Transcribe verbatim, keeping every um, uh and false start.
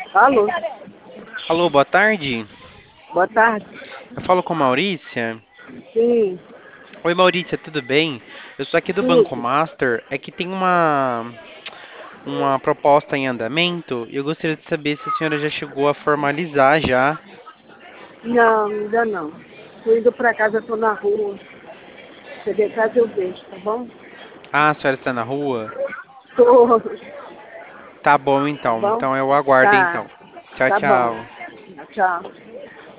Alô, Alô, boa tarde. boa tarde. Eu falo com Maurícia. Sim, Oi, Maurícia, tudo bem? Eu sou aqui do Banco tudo. Master. É que tem uma, uma proposta em andamento e eu gostaria de saber se a senhora já chegou a formalizar já. Não, ainda não. Tô indo pra casa, tô na rua. Cheguei em casa eu vejo, tá bom? Ah, a senhora está na rua? Tô, Tá bom, tá então. bom? Então eu aguardo, Tá, então. Tchau, tá bom. tchau. Tchau.